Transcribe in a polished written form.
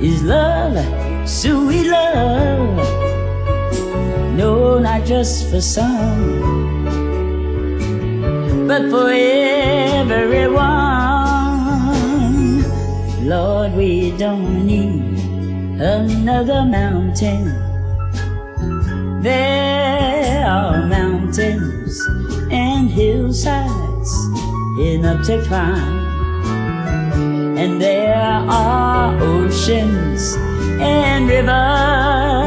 is love, sweet love. No, not just for some, but for everyone. Lord, we don't need another mountain. There are mountains and hillsides enough to climb, and there are oceans and rivers